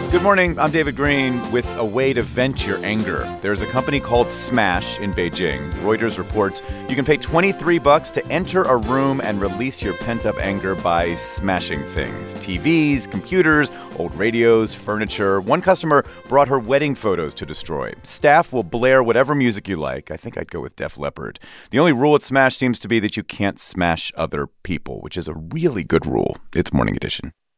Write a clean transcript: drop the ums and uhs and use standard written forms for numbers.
Good morning. I'm David Green with a way to vent your anger. There's a company called Smash in Beijing. Reuters reports you can pay $23 to enter a room and release your pent-up anger by smashing things. TVs, computers, old radios, furniture. One customer brought her wedding photos to destroy. Staff will blare whatever music you like. I think I'd go with Def Leppard. The only rule at Smash seems to be that you can't smash other people, which is a really good rule. It's Morning Edition.